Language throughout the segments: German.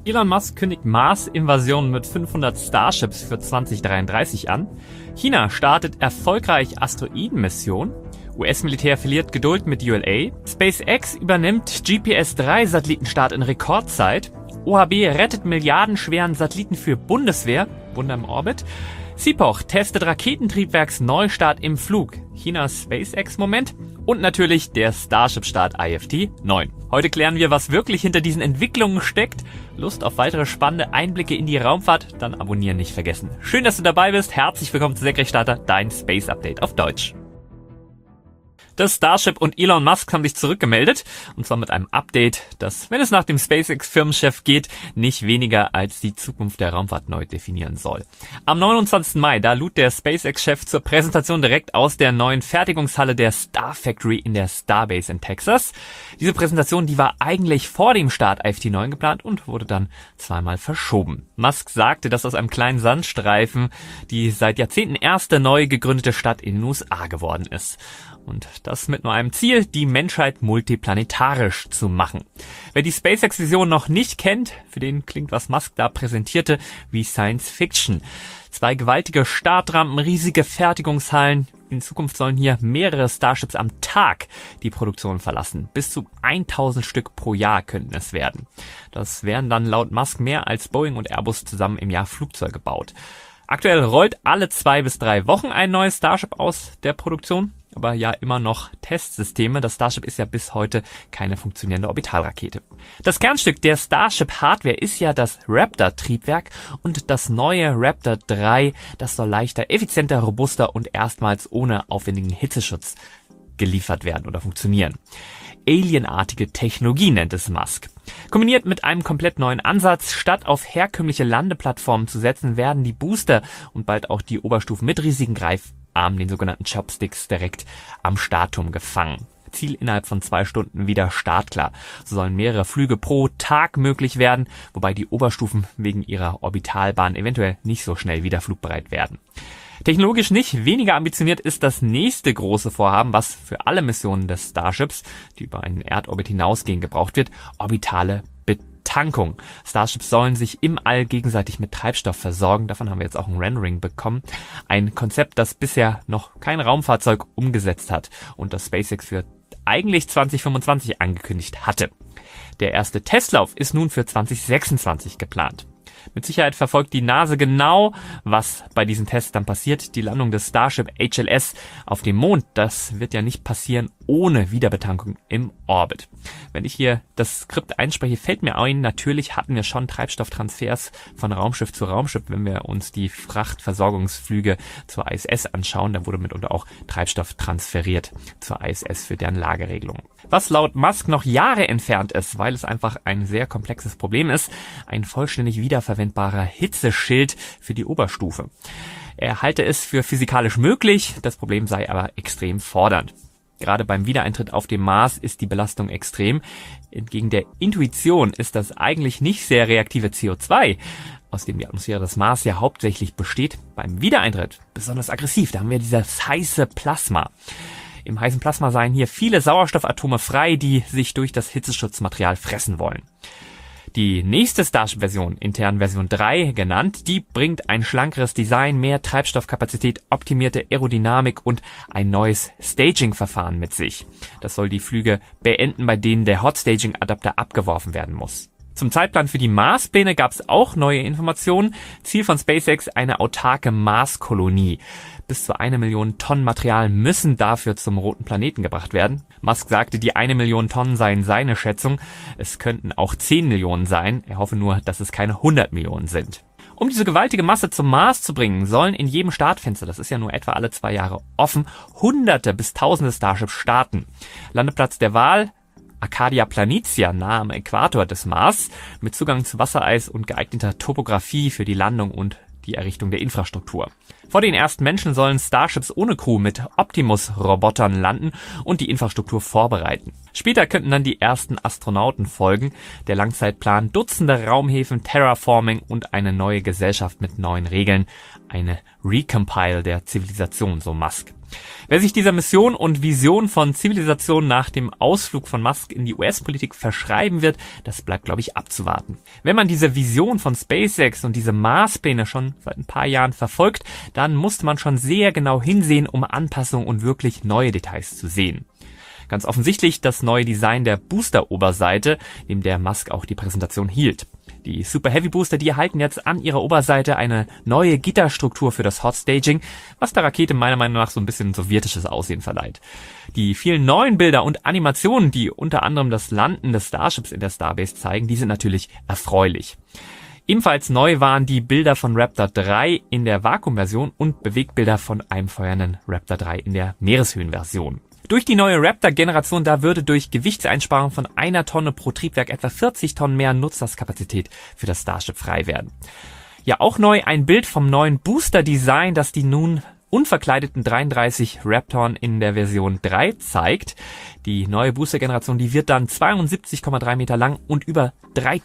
Elon Musk kündigt Mars-Invasion mit 500 Starships für 2033 an. China startet erfolgreich Asteroidenmission. US-Militär verliert Geduld mit ULA. SpaceX übernimmt GPS-3-Satellitenstart in Rekordzeit. OHB rettet milliardenschweren Satelliten für Bundeswehr. Wunder im Orbit. Sipoch testet Raketentriebwerksneustart im Flug. Chinas SpaceX-Moment. Und natürlich der Starship-Start IFT-9. Heute klären wir, was wirklich hinter diesen Entwicklungen steckt. Lust auf weitere spannende Einblicke in die Raumfahrt? Dann abonnieren nicht vergessen. Schön, dass du dabei bist. Herzlich willkommen zu Senkrechtstarter, dein Space Update auf Deutsch. Das Starship und Elon Musk haben sich zurückgemeldet, und zwar mit einem Update, das, wenn es nach dem SpaceX-Firmenchef geht, nicht weniger als die Zukunft der Raumfahrt neu definieren soll. Am 29. Mai, da lud der SpaceX-Chef zur Präsentation direkt aus der neuen Fertigungshalle der Star Factory in der Starbase in Texas. Diese Präsentation, die war eigentlich vor dem Start IFT-9 geplant und wurde dann zweimal verschoben. Musk sagte, dass aus einem kleinen Sandstreifen die seit Jahrzehnten erste neu gegründete Stadt in den USA geworden ist. Und das mit nur einem Ziel, die Menschheit multiplanetarisch zu machen. Wer die SpaceX-Vision noch nicht kennt, für den klingt, was Musk da präsentierte, wie Science Fiction. 2 gewaltige Startrampen, riesige Fertigungshallen. In Zukunft sollen hier mehrere Starships am Tag die Produktion verlassen. Bis zu 1000 Stück pro Jahr könnten es werden. Das wären dann laut Musk mehr als Boeing und Airbus zusammen im Jahr Flugzeuge baut. Aktuell rollt alle 2 bis 3 Wochen ein neues Starship aus der Produktion. Aber ja immer noch Testsysteme. Das Starship ist ja bis heute keine funktionierende Orbitalrakete. Das Kernstück der Starship-Hardware ist ja das Raptor-Triebwerk, und das neue Raptor 3, das soll leichter, effizienter, robuster und erstmals ohne aufwendigen Hitzeschutz geliefert werden oder funktionieren. Alienartige Technologie nennt es Musk. Kombiniert mit einem komplett neuen Ansatz, statt auf herkömmliche Landeplattformen zu setzen, werden die Booster und bald auch die Oberstufen mit riesigen Greifarmen, den sogenannten Chopsticks, direkt am Startturm gefangen. Ziel innerhalb von 2 Stunden wieder startklar. So sollen mehrere Flüge pro Tag möglich werden, wobei die Oberstufen wegen ihrer Orbitalbahn eventuell nicht so schnell wieder flugbereit werden. Technologisch nicht weniger ambitioniert ist das nächste große Vorhaben, was für alle Missionen des Starships, die über einen Erdorbit hinausgehen, gebraucht wird: orbitale Betankung. Starships sollen sich im All gegenseitig mit Treibstoff versorgen. Davon haben wir jetzt auch ein Rendering bekommen. Ein Konzept, das bisher noch kein Raumfahrzeug umgesetzt hat und das SpaceX für eigentlich 2025 angekündigt hatte. Der erste Testlauf ist nun für 2026 geplant. Mit Sicherheit verfolgt die NASA genau, was bei diesen Tests dann passiert. Die Landung des Starship HLS auf dem Mond, das wird ja nicht passieren ohne Wiederbetankung im Orbit. Wenn ich hier das Skript einspreche, fällt mir ein, natürlich hatten wir schon Treibstofftransfers von Raumschiff zu Raumschiff, wenn wir uns die Frachtversorgungsflüge zur ISS anschauen. Da wurde mitunter auch Treibstoff transferiert zur ISS für deren Lagerregelung. Was laut Musk noch Jahre entfernt ist, weil es einfach ein sehr komplexes Problem ist: ein vollständig wiederverwendbarer Hitzeschild für die Oberstufe. Er halte es für physikalisch möglich, das Problem sei aber extrem fordernd. Gerade beim Wiedereintritt auf dem Mars ist die Belastung extrem. Entgegen der Intuition ist das eigentlich nicht sehr reaktive CO2, aus dem die Atmosphäre des Mars ja hauptsächlich besteht, beim Wiedereintritt besonders aggressiv. Da haben wir dieses heiße Plasma. Im heißen Plasma seien hier viele Sauerstoffatome frei, die sich durch das Hitzeschutzmaterial fressen wollen. Die nächste Starship-Version, intern Version 3 genannt, die bringt ein schlankeres Design, mehr Treibstoffkapazität, optimierte Aerodynamik und ein neues Staging-Verfahren mit sich. Das soll die Flüge beenden, bei denen der Hot-Staging-Adapter abgeworfen werden muss. Zum Zeitplan für die Marspläne gab es auch neue Informationen. Ziel von SpaceX: eine autarke Marskolonie. Bis zu 1 Million Tonnen Material müssen dafür zum roten Planeten gebracht werden. Musk sagte, die 1 Million Tonnen seien seine Schätzung. Es könnten auch 10 Millionen sein. Er hoffe nur, dass es keine 100 Millionen sind. Um diese gewaltige Masse zum Mars zu bringen, sollen in jedem Startfenster, das ist ja nur etwa alle 2 Jahre offen, Hunderte bis Tausende Starships starten. Landeplatz der Wahl: Arcadia Planitia, nahe am Äquator des Mars, mit Zugang zu Wassereis und geeigneter Topografie für die Landung und die Errichtung der Infrastruktur. Vor den ersten Menschen sollen Starships ohne Crew mit Optimus-Robotern landen und die Infrastruktur vorbereiten. Später könnten dann die ersten Astronauten folgen, der Langzeitplan, Dutzende Raumhäfen, Terraforming und eine neue Gesellschaft mit neuen Regeln, eine Recompile der Zivilisation, so Musk. Wer sich dieser Mission und Vision von Zivilisation nach dem Ausflug von Musk in die US-Politik verschreiben wird, das bleibt, glaube ich, abzuwarten. Wenn man diese Vision von SpaceX und diese Marspläne schon seit ein paar Jahren verfolgt, dann musste man schon sehr genau hinsehen, um Anpassungen und wirklich neue Details zu sehen. Ganz offensichtlich das neue Design der Booster-Oberseite, dem der Musk auch die Präsentation hielt. Die Super Heavy Booster, die erhalten jetzt an ihrer Oberseite eine neue Gitterstruktur für das Hot Staging, was der Rakete meiner Meinung nach so ein bisschen sowjetisches Aussehen verleiht. Die vielen neuen Bilder und Animationen, die unter anderem das Landen des Starships in der Starbase zeigen, die sind natürlich erfreulich. Ebenfalls neu waren die Bilder von Raptor 3 in der Vakuumversion und Bewegbilder von einem feuernden Raptor 3 in der Meereshöhenversion. Durch die neue Raptor-Generation, da würde durch Gewichtseinsparung von 1 Tonne pro Triebwerk etwa 40 Tonnen mehr Nutzlastkapazität für das Starship frei werden. Ja, auch neu ein Bild vom neuen Booster-Design, das die nun unverkleideten 33 Raptoren in der Version 3 zeigt. Die neue Booster-Generation, die wird dann 72,3 Meter lang und über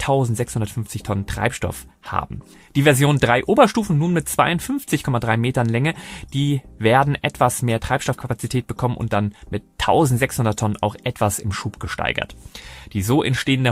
3650 Tonnen Treibstoff haben. Die Version 3 Oberstufen nun mit 52,3 Metern Länge, die werden etwas mehr Treibstoffkapazität bekommen und dann mit 1600 Tonnen auch etwas im Schub gesteigert. Die so entstehende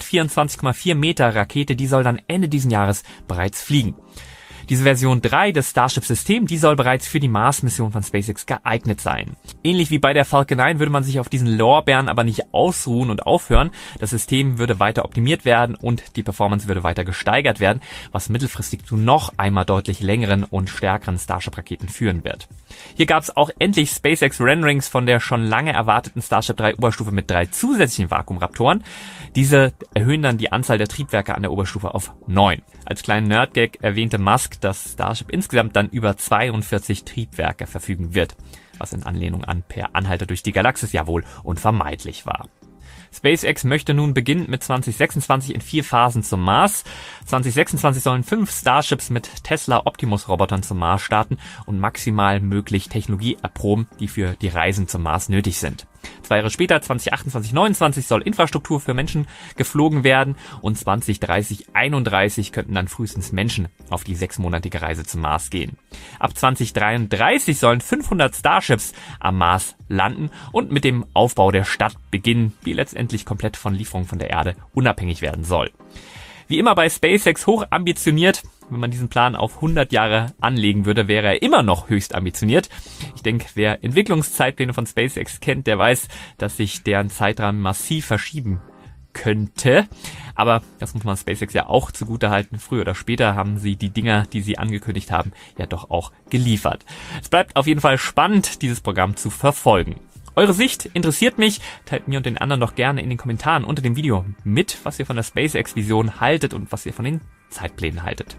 124,4 Meter Rakete, die soll dann Ende diesen Jahres bereits fliegen. Diese Version 3 des Starship-Systems, die soll bereits für die Mars-Mission von SpaceX geeignet sein. Ähnlich wie bei der Falcon 9 würde man sich auf diesen Lorbeeren aber nicht ausruhen und aufhören. Das System würde weiter optimiert werden und die Performance würde weiter gesteigert werden, was mittelfristig zu noch einmal deutlich längeren und stärkeren Starship-Raketen führen wird. Hier gab es auch endlich SpaceX-Renderings von der schon lange erwarteten Starship 3 Oberstufe mit 3 zusätzlichen Vakuumraptoren. Diese erhöhen dann die Anzahl der Triebwerke an der Oberstufe auf 9. Als kleinen Nerdgag erwähnte Musk, dass Starship insgesamt dann über 42 Triebwerke verfügen wird, was in Anlehnung an Per Anhalter durch die Galaxis ja wohl unvermeidlich war. SpaceX möchte nun beginnend mit 2026 in 4 Phasen zum Mars. 2026 sollen 5 Starships mit Tesla Optimus-Robotern zum Mars starten und maximal möglich Technologie erproben, die für die Reisen zum Mars nötig sind. 2 Jahre später, 2028, 29 soll Infrastruktur für Menschen geflogen werden und 2030, 31 könnten dann frühestens Menschen auf die 6-monatige Reise zum Mars gehen. Ab 2033 sollen 500 Starships am Mars landen und mit dem Aufbau der Stadt beginnen, die letztendlich komplett von Lieferungen von der Erde unabhängig werden soll. Wie immer bei SpaceX hoch ambitioniert. Wenn man diesen Plan auf 100 Jahre anlegen würde, wäre er immer noch höchst ambitioniert. Ich denke, wer Entwicklungszeitpläne von SpaceX kennt, der weiß, dass sich deren Zeitrahmen massiv verschieben könnte. Aber das muss man SpaceX ja auch zugutehalten. Früher oder später haben sie die Dinger, die sie angekündigt haben, ja doch auch geliefert. Es bleibt auf jeden Fall spannend, dieses Programm zu verfolgen. Eure Sicht interessiert mich. Teilt mir und den anderen doch gerne in den Kommentaren unter dem Video mit, was ihr von der SpaceX-Vision haltet und was ihr von den Zeitplänen haltet.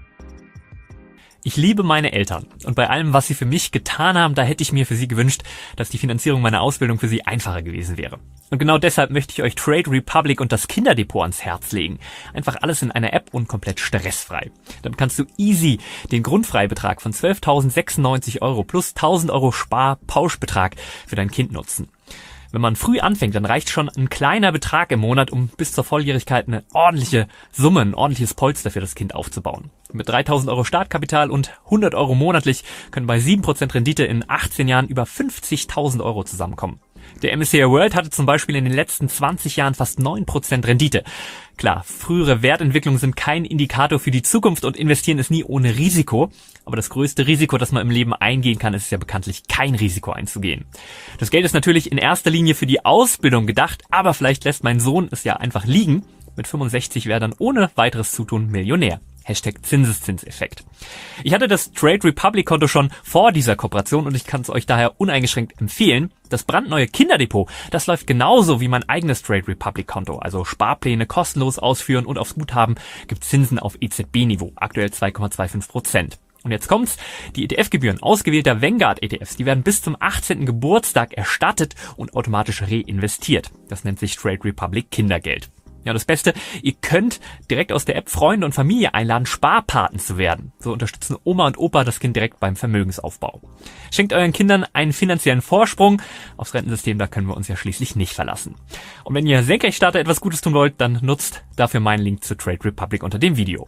Ich liebe meine Eltern und bei allem, was sie für mich getan haben, da hätte ich mir für sie gewünscht, dass die Finanzierung meiner Ausbildung für sie einfacher gewesen wäre. Und genau deshalb möchte ich euch Trade Republic und das Kinderdepot ans Herz legen. Einfach alles in einer App und komplett stressfrei. Damit kannst du easy den Grundfreibetrag von 12.096 € plus 1.000 € Sparpauschbetrag für dein Kind nutzen. Wenn man früh anfängt, dann reicht schon ein kleiner Betrag im Monat, um bis zur Volljährigkeit eine ordentliche Summe, ein ordentliches Polster für das Kind aufzubauen. Mit 3.000 € Startkapital und 100 € monatlich können bei 7% Rendite in 18 Jahren über 50.000 € zusammenkommen. Der MSCI World hatte zum Beispiel in den letzten 20 Jahren fast 9% Rendite. Klar, frühere Wertentwicklungen sind kein Indikator für die Zukunft und investieren ist nie ohne Risiko. Aber das größte Risiko, das man im Leben eingehen kann, ist ja bekanntlich kein Risiko einzugehen. Das Geld ist natürlich in erster Linie für die Ausbildung gedacht, aber vielleicht lässt mein Sohn es ja einfach liegen. Mit 65 wäre dann ohne weiteres Zutun Millionär. Zinseszinseffekt. Ich hatte das Trade Republic Konto schon vor dieser Kooperation und ich kann es euch daher uneingeschränkt empfehlen. Das brandneue Kinderdepot, das läuft genauso wie mein eigenes Trade Republic Konto. Also Sparpläne kostenlos ausführen und aufs Guthaben gibt Zinsen auf EZB-Niveau, aktuell 2,25%. Und jetzt kommt's, die ETF-Gebühren ausgewählter Vanguard-ETFs, die werden bis zum 18. Geburtstag erstattet und automatisch reinvestiert. Das nennt sich Trade Republic Kindergeld. Ja, und das Beste, ihr könnt direkt aus der App Freunde und Familie einladen, Sparpaten zu werden. So unterstützen Oma und Opa das Kind direkt beim Vermögensaufbau. Schenkt euren Kindern einen finanziellen Vorsprung. Aufs Rentensystem, da können wir uns ja schließlich nicht verlassen. Und wenn ihr Senkrechtstarter etwas Gutes tun wollt, dann nutzt dafür meinen Link zu Trade Republic unter dem Video.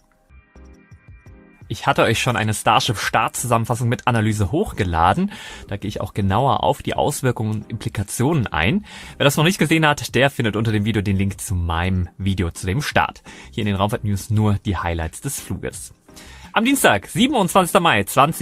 Ich hatte euch schon eine Starship-Startzusammenfassung mit Analyse hochgeladen. Da gehe ich auch genauer auf die Auswirkungen und Implikationen ein. Wer das noch nicht gesehen hat, der findet unter dem Video den Link zu meinem Video zu dem Start. Hier in den Raumfahrt News nur die Highlights des Fluges. Am Dienstag, 27. Mai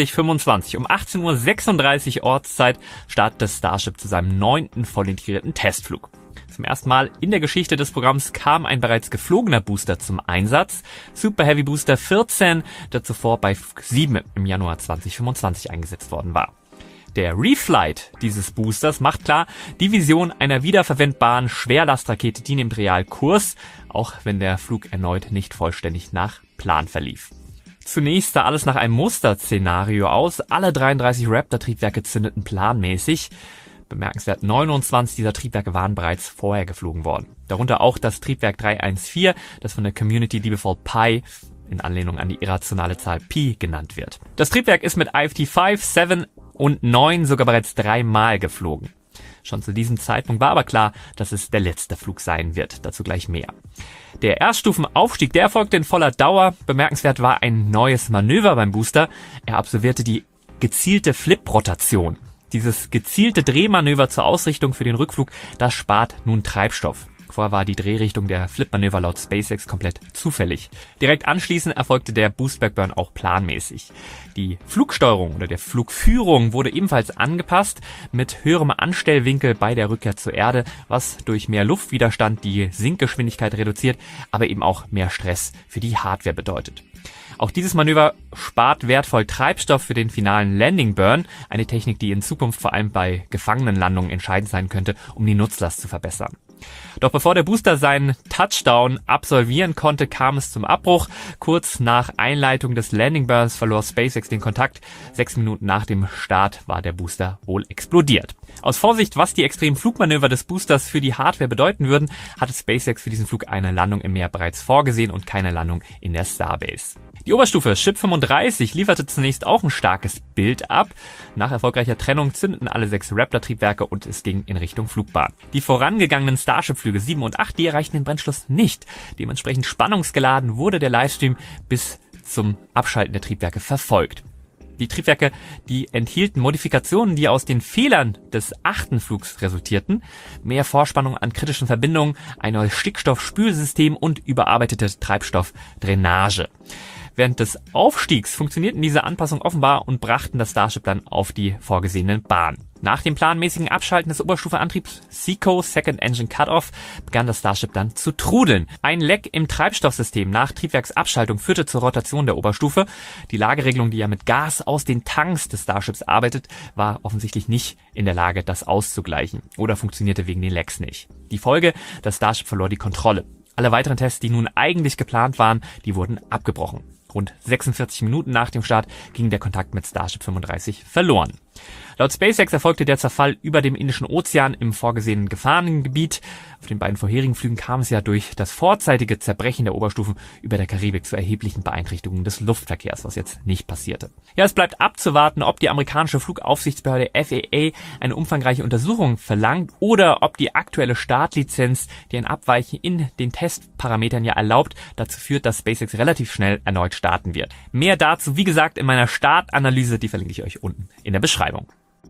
2025 um 18:36 Uhr Ortszeit startet das Starship zu seinem 9. voll integrierten Testflug. Zum ersten Mal in der Geschichte des Programms kam ein bereits geflogener Booster zum Einsatz. Super Heavy Booster 14, der zuvor bei Flug 7 im Januar 2025 eingesetzt worden war. Der Reflight dieses Boosters macht klar, die Vision einer wiederverwendbaren Schwerlastrakete, die nimmt real Kurs, auch wenn der Flug erneut nicht vollständig nach Plan verlief. Zunächst sah alles nach einem Musterszenario aus. Alle 33 Raptor-Triebwerke zündeten planmäßig. Bemerkenswert, 29 dieser Triebwerke waren bereits vorher geflogen worden. Darunter auch das Triebwerk 314, das von der Community liebevoll Pi in Anlehnung an die irrationale Zahl Pi genannt wird. Das Triebwerk ist mit IFT 5, 7 und 9 sogar bereits 3-mal geflogen. Schon zu diesem Zeitpunkt war aber klar, dass es der letzte Flug sein wird. Dazu gleich mehr. Der Erststufenaufstieg, der erfolgte in voller Dauer. Bemerkenswert war ein neues Manöver beim Booster. Er absolvierte die gezielte Flip-Rotation. Dieses gezielte Drehmanöver zur Ausrichtung für den Rückflug, das spart nun Treibstoff. Vorher war die Drehrichtung der Flip-Manöver laut SpaceX komplett zufällig. Direkt anschließend erfolgte der Boost-Backburn auch planmäßig. Die Flugsteuerung oder der Flugführung wurde ebenfalls angepasst mit höherem Anstellwinkel bei der Rückkehr zur Erde, was durch mehr Luftwiderstand die Sinkgeschwindigkeit reduziert, aber eben auch mehr Stress für die Hardware bedeutet. Auch dieses Manöver spart wertvoll Treibstoff für den finalen Landing Burn, eine Technik, die in Zukunft vor allem bei Gefangenenlandungen entscheidend sein könnte, um die Nutzlast zu verbessern. Doch bevor der Booster seinen Touchdown absolvieren konnte, kam es zum Abbruch. Kurz nach Einleitung des Landing Burns verlor SpaceX den Kontakt. 6 Minuten nach dem Start war der Booster wohl explodiert. Aus Vorsicht, was die extremen Flugmanöver des Boosters für die Hardware bedeuten würden, hatte SpaceX für diesen Flug eine Landung im Meer bereits vorgesehen und keine Landung in der Starbase. Die Oberstufe Ship 35 lieferte zunächst auch ein starkes Bild ab. Nach erfolgreicher Trennung zündeten alle 6 Raptor-Triebwerke und es ging in Richtung Flugbahn. Die vorangegangenen Starship-Flüge 7 und 8, die erreichten den Brennschluss nicht. Dementsprechend spannungsgeladen wurde der Livestream bis zum Abschalten der Triebwerke verfolgt. Die Triebwerke, die enthielten Modifikationen, die aus den Fehlern des 8. Flugs resultierten. Mehr Vorspannung an kritischen Verbindungen, ein neues Stickstoffspülsystem und überarbeitete Treibstoffdrainage. Während des Aufstiegs funktionierten diese Anpassungen offenbar und brachten das Starship dann auf die vorgesehene Bahn. Nach dem planmäßigen Abschalten des Oberstufeantriebs SECO Second Engine Cutoff begann das Starship dann zu trudeln. Ein Leck im Treibstoffsystem nach Triebwerksabschaltung führte zur Rotation der Oberstufe. Die Lageregelung, die ja mit Gas aus den Tanks des Starships arbeitet, war offensichtlich nicht in der Lage, das auszugleichen oder funktionierte wegen den Lecks nicht. Die Folge, das Starship verlor die Kontrolle. Alle weiteren Tests, die nun eigentlich geplant waren, die wurden abgebrochen. Rund 46 Minuten nach dem Start ging der Kontakt mit Starship 35 verloren. Laut SpaceX erfolgte der Zerfall über dem Indischen Ozean im vorgesehenen Gefahrengebiet. Auf den beiden vorherigen Flügen kam es ja durch das vorzeitige Zerbrechen der Oberstufen über der Karibik zu erheblichen Beeinträchtigungen des Luftverkehrs, was jetzt nicht passierte. Ja, es bleibt abzuwarten, ob die amerikanische Flugaufsichtsbehörde FAA eine umfangreiche Untersuchung verlangt oder ob die aktuelle Startlizenz, die ein Abweichen in den Testparametern ja erlaubt, dazu führt, dass SpaceX relativ schnell erneut starten wird. Mehr dazu, wie gesagt, in meiner Startanalyse, die verlinke ich euch unten in der Beschreibung.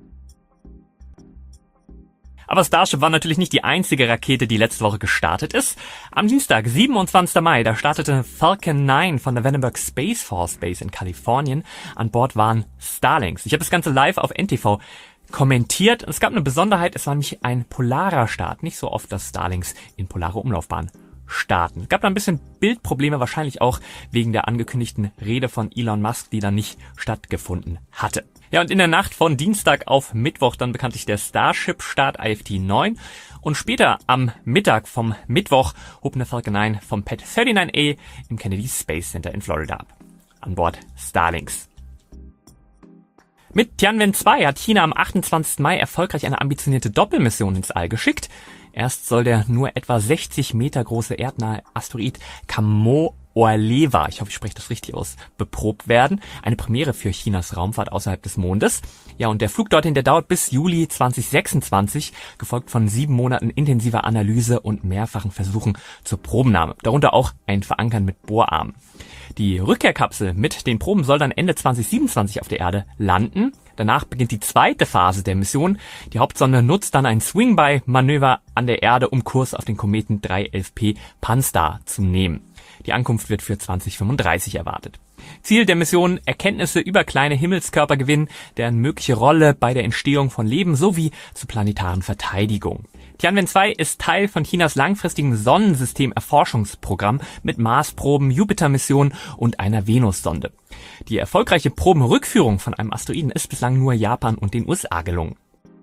Aber Starship war natürlich nicht die einzige Rakete, die letzte Woche gestartet ist. Am Dienstag, 27. Mai, da startete Falcon 9 von der Vandenberg Space Force Base in Kalifornien. An Bord waren Starlinks. Ich habe das Ganze live auf NTV kommentiert. Es gab eine Besonderheit, es war nämlich ein polarer Start. Nicht so oft, dass Starlinks in polare Umlaufbahn starten. Es gab da ein bisschen Bildprobleme, wahrscheinlich auch wegen der angekündigten Rede von Elon Musk, die dann nicht stattgefunden hatte. Ja, und in der Nacht von Dienstag auf Mittwoch dann bekanntlich der Starship-Start IFT 9 und später am Mittag vom Mittwoch hob eine Falcon 9 vom Pad 39A im Kennedy Space Center in Florida ab. An Bord Starlinks. Mit Tianwen 2 hat China am 28. Mai erfolgreich eine ambitionierte Doppelmission ins All geschickt. Erst soll der nur etwa 60 Meter große erdnahe Asteroid Kamoa-Lewa, ich hoffe, ich spreche das richtig aus, beprobt werden. Eine Premiere für Chinas Raumfahrt außerhalb des Mondes. Ja, und der Flug dorthin, der dauert bis Juli 2026, gefolgt von 7 Monaten intensiver Analyse und mehrfachen Versuchen zur Probennahme. Darunter auch ein Verankern mit Bohrarmen. Die Rückkehrkapsel mit den Proben soll dann Ende 2027 auf der Erde landen. Danach beginnt die zweite Phase der Mission. Die Hauptsonde nutzt dann ein Swing-by-Manöver an der Erde, um Kurs auf den Kometen 311P Pan-STARRS zu nehmen. Die Ankunft wird für 2035 erwartet. Ziel der Mission: Erkenntnisse über kleine Himmelskörper gewinnen, deren mögliche Rolle bei der Entstehung von Leben sowie zur planetaren Verteidigung. Tianwen 2 ist Teil von Chinas langfristigen Sonnensystem-Erforschungsprogramm mit Marsproben, Jupiter-Missionen und einer Venussonde. Die erfolgreiche Probenrückführung von einem Asteroiden ist bislang nur Japan und den USA gelungen.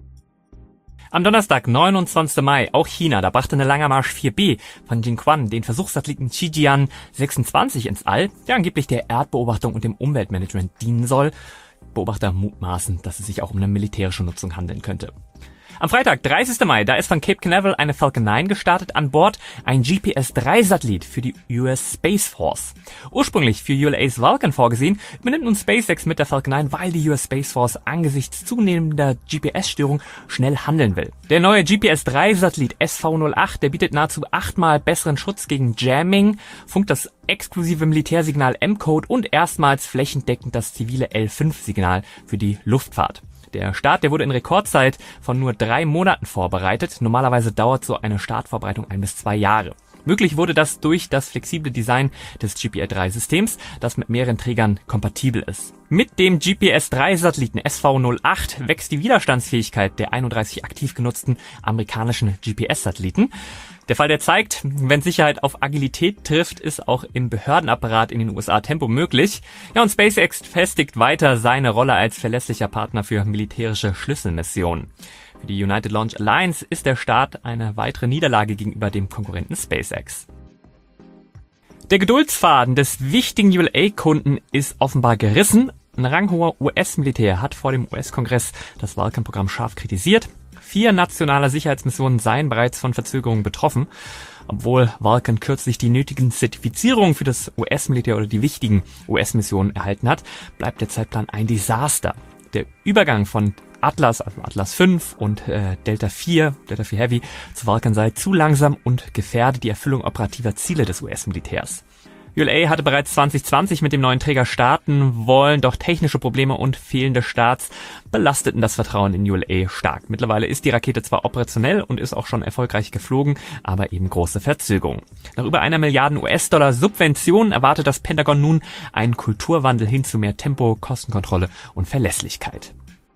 Am Donnerstag, 29. Mai, auch China, da brachte eine Langer Marsch 4B von Jiuquan den Versuchssatelliten Shijian 26 ins All, der angeblich der Erdbeobachtung und dem Umweltmanagement dienen soll. Beobachter mutmaßen, dass es sich auch um eine militärische Nutzung handeln könnte. Am Freitag, 30. Mai, da ist von Cape Canaveral eine Falcon 9 gestartet, an Bord ein GPS-3-Satellit für die US Space Force. Ursprünglich für ULA's Vulcan vorgesehen, übernimmt nun SpaceX mit der Falcon 9, weil die US Space Force angesichts zunehmender GPS-Störung schnell handeln will. Der neue GPS-3-Satellit SV-08, der bietet nahezu 8-mal besseren Schutz gegen Jamming, funkt das exklusive Militärsignal M-Code und erstmals flächendeckend das zivile L5-Signal für die Luftfahrt. Der Start, der wurde in Rekordzeit von nur 3 Monaten vorbereitet. Normalerweise dauert so eine Startvorbereitung 1 bis 2 Jahre. Möglich wurde das durch das flexible Design des GPS-3-Systems, das mit mehreren Trägern kompatibel ist. Mit dem GPS-3-Satelliten SV-08 wächst die Widerstandsfähigkeit der 31 aktiv genutzten amerikanischen GPS-Satelliten. Der Fall, der zeigt, wenn Sicherheit auf Agilität trifft, ist auch im Behördenapparat in den USA Tempo möglich. Ja, und SpaceX festigt weiter seine Rolle als verlässlicher Partner für militärische Schlüsselmissionen. Für die United Launch Alliance ist der Start eine weitere Niederlage gegenüber dem Konkurrenten SpaceX. Der Geduldsfaden des wichtigen ULA-Kunden ist offenbar gerissen. Ein ranghoher US-Militär hat vor dem US-Kongress das Vulcan-Programm scharf kritisiert. 4 nationale Sicherheitsmissionen seien bereits von Verzögerungen betroffen. Obwohl Vulcan kürzlich die nötigen Zertifizierungen für das US-Militär oder die wichtigen US-Missionen erhalten hat, bleibt der Zeitplan ein Desaster. Der Übergang von Atlas, also Atlas 5 und Delta 4 Heavy zu Vulcan sei zu langsam und gefährde die Erfüllung operativer Ziele des US-Militärs. ULA hatte bereits 2020 mit dem neuen Träger starten wollen, doch technische Probleme und fehlende Starts belasteten das Vertrauen in ULA stark. Mittlerweile ist die Rakete zwar operationell und ist auch schon erfolgreich geflogen, aber eben große Verzögerung. Nach über 1 Milliarde US-Dollar Subventionen erwartet das Pentagon nun einen Kulturwandel hin zu mehr Tempo, Kostenkontrolle und Verlässlichkeit.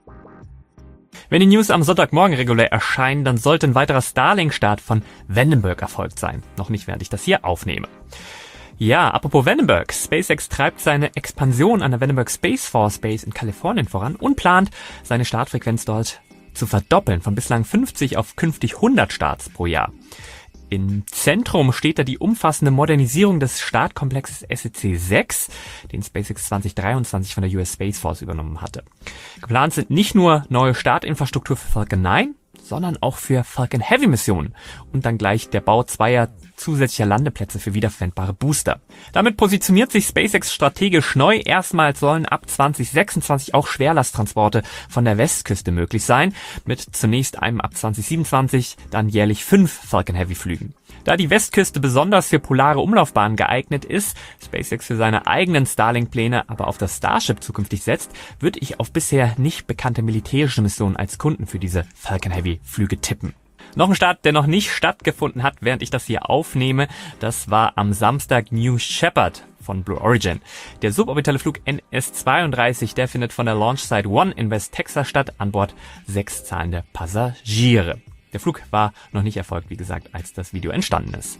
Wenn die News am Sonntagmorgen regulär erscheinen, dann sollte ein weiterer Starlink-Start von Vandenberg erfolgt sein. Noch nicht, während ich das hier aufnehme. Ja, apropos Vandenberg. SpaceX treibt seine Expansion an der Vandenberg Space Force Base in Kalifornien voran und plant, seine Startfrequenz dort zu verdoppeln, von bislang 50 auf künftig 100 Starts pro Jahr. Im Zentrum steht da die umfassende Modernisierung des Startkomplexes SEC-6, den SpaceX 2023 von der US Space Force übernommen hatte. Geplant sind nicht nur neue Startinfrastruktur für Falcon 9, sondern auch für Falcon Heavy Missionen und dann gleich der Bau 2 zusätzlicher Landeplätze für wiederverwendbare Booster. Damit positioniert sich SpaceX strategisch neu. Erstmals sollen ab 2026 auch Schwerlasttransporte von der Westküste möglich sein, mit zunächst einem ab 2027 dann jährlich 5 Falcon Heavy Flügen. Da die Westküste besonders für polare Umlaufbahnen geeignet ist, SpaceX für seine eigenen Starlink-Pläne aber auf das Starship zukünftig setzt, würde ich auf bisher nicht bekannte militärische Missionen als Kunden für diese Falcon Heavy Flüge tippen. Noch ein Start, der noch nicht stattgefunden hat, während ich das hier aufnehme, das war am Samstag New Shepard von Blue Origin. Der suborbitale Flug NS-32, der findet von der Launch Site 1 in West Texas statt, an Bord 6 zahlende Passagiere. Der Flug war noch nicht erfolgt, wie gesagt, als das Video entstanden ist.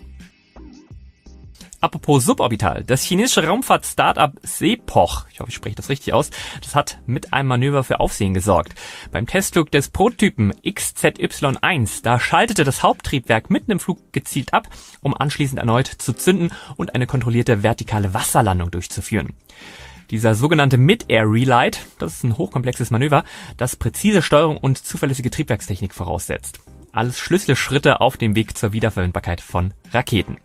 Apropos suborbital, das chinesische Raumfahrt-Startup Sepoch, ich hoffe, ich spreche das richtig aus, das hat mit einem Manöver für Aufsehen gesorgt. Beim Testflug des Prototypen XZY-1, da schaltete das Haupttriebwerk mitten im Flug gezielt ab, um anschließend erneut zu zünden und eine kontrollierte vertikale Wasserlandung durchzuführen. Dieser sogenannte Mid-Air Relight, das ist ein hochkomplexes Manöver, das präzise Steuerung und zuverlässige Triebwerkstechnik voraussetzt. Alles Schlüsselschritte auf dem Weg zur Wiederverwendbarkeit von Raketen.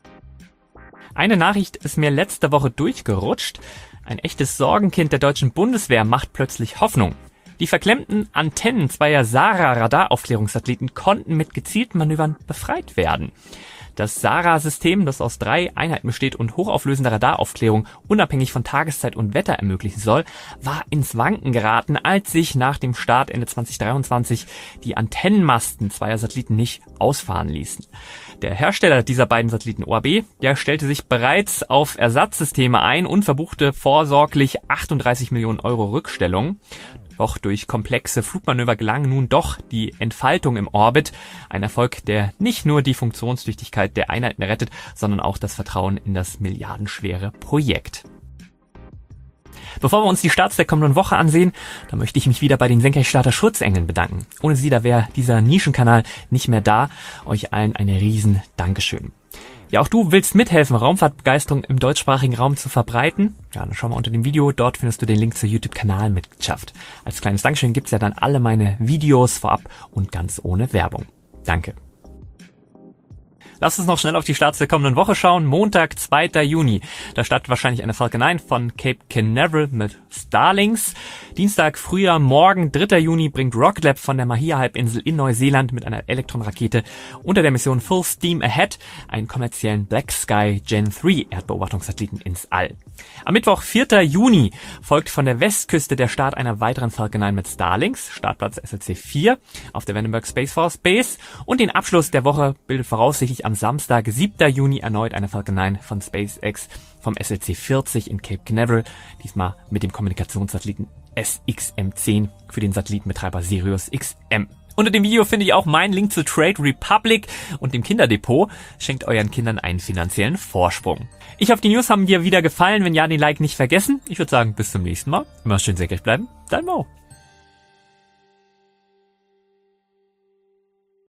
Eine Nachricht ist mir letzte Woche durchgerutscht. Ein echtes Sorgenkind der deutschen Bundeswehr macht plötzlich Hoffnung. Die verklemmten Antennen zweier SARA-Radaraufklärungssatelliten konnten mit gezielten Manövern befreit werden. Das SARA-System, das aus 3 Einheiten besteht und hochauflösende Radaraufklärung unabhängig von Tageszeit und Wetter ermöglichen soll, war ins Wanken geraten, als sich nach dem Start Ende 2023 die Antennenmasten zweier Satelliten nicht ausfahren ließen. Der Hersteller dieser beiden Satelliten, OHB, der stellte sich bereits auf Ersatzsysteme ein und verbuchte vorsorglich 38 Millionen Euro Rückstellung. Doch durch komplexe Flugmanöver gelang nun doch die Entfaltung im Orbit. Ein Erfolg, der nicht nur die Funktionstüchtigkeit der Einheiten rettet, sondern auch das Vertrauen in das milliardenschwere Projekt. Bevor wir uns die Starts der kommenden Woche ansehen, da möchte ich mich wieder bei den Senkrechtstarter Schutzengeln bedanken. Ohne sie, da wäre dieser Nischenkanal nicht mehr da. Euch allen eine riesen Dankeschön. Ja, auch du willst mithelfen, Raumfahrtbegeisterung im deutschsprachigen Raum zu verbreiten? Ja, dann schau mal unter dem Video, dort findest du den Link zur YouTube-Kanalmitgliedschaft. Als kleines Dankeschön gibt's ja dann alle meine Videos vorab und ganz ohne Werbung. Danke. Lass uns noch schnell auf die Starts der kommenden Woche schauen. Montag, 2. Juni. Da startet wahrscheinlich eine Falcon 9 von Cape Canaveral mit Starlings. Dienstag, früher Morgen, 3. Juni, bringt Rocket Lab von der Mahia-Halbinsel in Neuseeland mit einer Elektronrakete unter der Mission Full Steam Ahead einen kommerziellen Black Sky Gen 3 Erdbeobachtungssatelliten ins All. Am Mittwoch, 4. Juni, folgt von der Westküste der Start einer weiteren Falcon 9 mit Starlings, Startplatz SLC 4 auf der Vandenberg Space Force Base, und den Abschluss der Woche bildet voraussichtlich am Samstag, 7. Juni, erneut eine Falcon 9 von SpaceX vom SLC 40 in Cape Canaveral, diesmal mit dem Kommunikationssatelliten SXM-10 für den Satellitenbetreiber Sirius XM. Unter dem Video finde ich auch meinen Link zu Trade Republic und dem Kinderdepot. Schenkt euren Kindern einen finanziellen Vorsprung. Ich hoffe, die News haben dir wieder gefallen. Wenn ja, den Like nicht vergessen. Ich würde sagen, bis zum nächsten Mal. Immer schön senkrecht bleiben. Dein Mo.